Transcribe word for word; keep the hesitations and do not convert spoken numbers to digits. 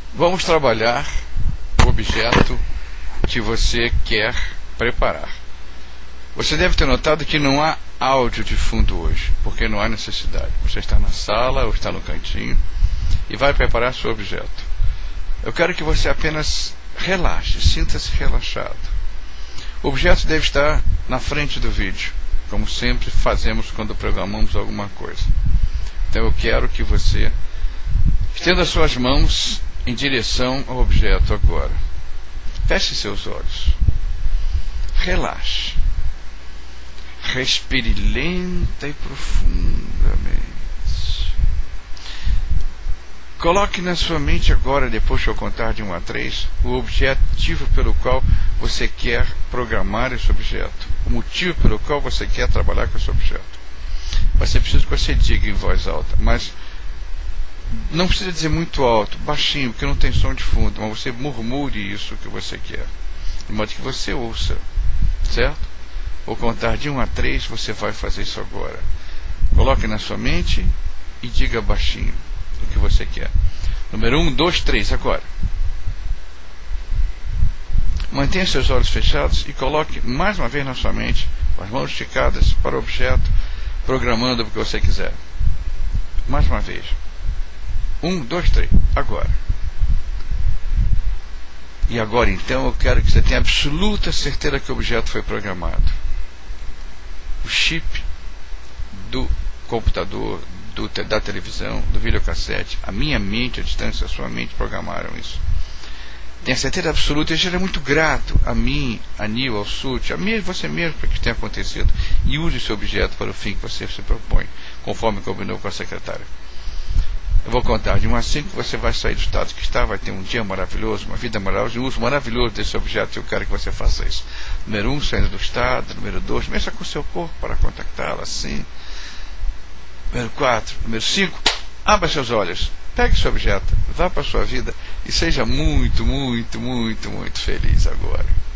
Vamos trabalhar o objeto que você quer preparar. Você deve ter notado que não há áudio de fundo hoje, porque não há necessidade. Você está na sala ou está no cantinho e vai preparar seu objeto. Eu quero que você apenas relaxe, sinta-se relaxado. O objeto deve estar na frente do vídeo, como sempre fazemos quando programamos alguma coisa. Então eu quero que você estenda as suas mãos em direção ao objeto agora. Feche seus olhos. Relaxe. Respire lenta e profundamente. Coloque na sua mente agora, depois que eu contar de um a três, o objetivo pelo qual você quer programar esse objeto. O motivo pelo qual você quer trabalhar com esse objeto. Vai ser preciso que você diga em voz alta, mas não precisa dizer muito alto, baixinho, porque não tem som de fundo, mas você murmure isso que você quer, de modo que você ouça, certo? Vou contar de um a três, você vai fazer isso agora. Coloque na sua mente e diga baixinho o que você quer. Número um, dois, três, agora. Mantenha seus olhos fechados e coloque mais uma vez na sua mente, com as mãos esticadas para o objeto, programando o que você quiser. Mais uma vez. Um, dois, três, agora. E agora então eu quero que você tenha absoluta certeza que o objeto foi programado. O chip do computador, do, da televisão, do videocassete, a minha mente, a distância da sua mente programaram isso. Tenha certeza absoluta, e seja muito grato a mim, a Nil, ao Sut, a mim e você mesmo para que isso tenha acontecido. E use esse objeto para o fim que você se propõe, conforme combinou com a secretária. Eu vou contar de um a cinco, você vai sair do estado que está, vai ter um dia maravilhoso, uma vida maravilhosa, um uso maravilhoso desse objeto, e eu quero que você faça isso. Número um, saindo do estado. Número dois, mexa com o seu corpo para contactá-la, assim. Número quatro, número cinco, abra seus olhos, pegue seu objeto, vá para a sua vida e seja muito, muito, muito, muito feliz agora.